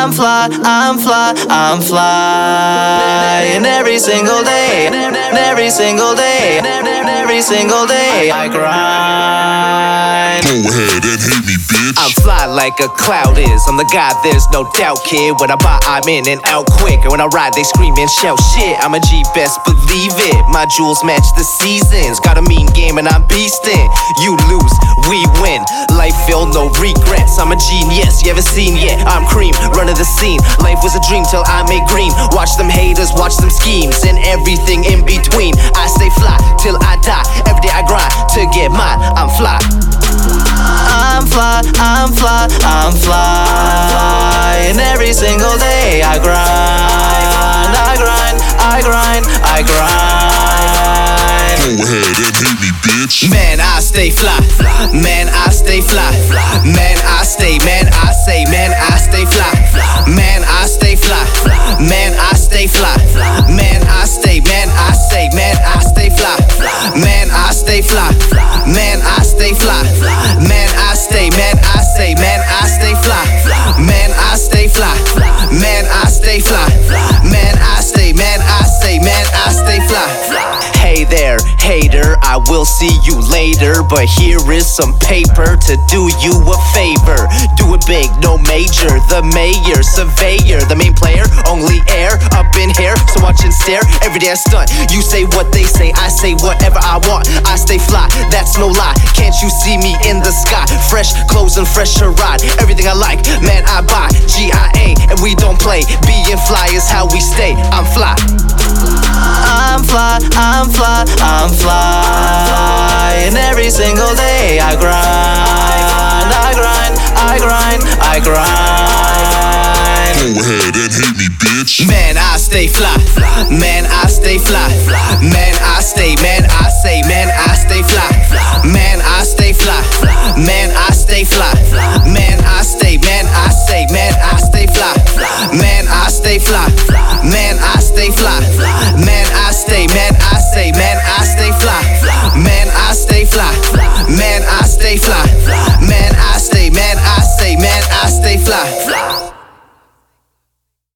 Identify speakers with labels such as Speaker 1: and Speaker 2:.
Speaker 1: I'm fly, I'm fly, I'm flying every single day, every single day, every single day I grind.
Speaker 2: Go ahead and hate me, bitch.
Speaker 3: I'm fly like a cloud is. I'm the guy, there's no doubt, kid. When I buy, I'm in and out quick. And when I ride, they scream and shout shit. I'm a G, best believe it. My jewels match the seasons. Got a mean game and I'm beastin'. You lose, we win. Life filled, no regrets. I'm a genius, you haven't seen yet. I'm cream, run of the scene. Life was a dream till I made green. Watch them haters, watch them schemes, and everything in between. I stay fly till I die. Every day I grind to get mine. I'm fly.
Speaker 1: I'm fly, I'm fly, I'm flying every single day I grind, I grind, I grind, I grind.
Speaker 2: Go ahead and hate me, bitch.
Speaker 3: Man, I stay fly. Man, I stay fly. Man, I stay, man, I say, man, I stay fly. Man, I stay fly. Man, I stay fly. Man, I stay, man, I say, man, I stay fly. Man, I stay fly. Man, I stay fly. Man, I stay, man, I say, man, I stay fly. Man, I stay fly. Man, I stay fly. Man, I stay, man, I say, man, I stay fly. Hey there, hater, I will see you later. But here is some paper to do you a favor. Do it big, no major. The mayor, surveyor, the main player, only air up in here. So watch and stare, every day I stunt. You say what they say, I say whatever I want. I stay fly, that's no lie. Can't you see me in the sky? Fresh clothes and fresh to ride. Everything I like, man, I buy. GIA, and we don't play. Being fly is how we stay. I'm fly.
Speaker 1: I'm fly, I'm fly, I'm flying every single day I grind, I grind, I grind, I grind.
Speaker 2: Go ahead and hate me, bitch.
Speaker 3: Man, I stay fly. Man, I stay fly. Man, I stay, man, I say, man, I stay fly. Man, I stay fly. Man, I stay fly. Man, I stay, man, I say, man, I stay fly. Man, I stay fly.